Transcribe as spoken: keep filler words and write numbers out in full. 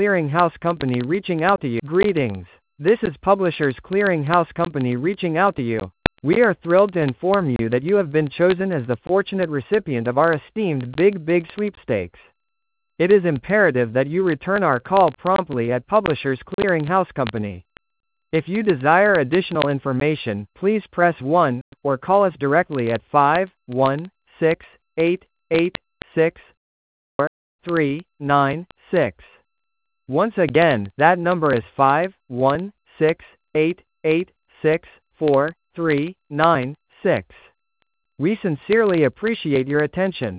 Clearinghouse Company reaching out to you. Greetings. This is Publishers Clearinghouse Company reaching out to you. We are thrilled to inform you that you have been chosen as the fortunate recipient of our esteemed Big Big Sweepstakes. It is imperative that you return our call promptly at Publishers Clearinghouse Company. If you desire additional information, please press one, or call us directly at five one six, eight eight six, four three nine six. Once again, that number is five one six, eight eight six, four three nine six. We sincerely appreciate your attention.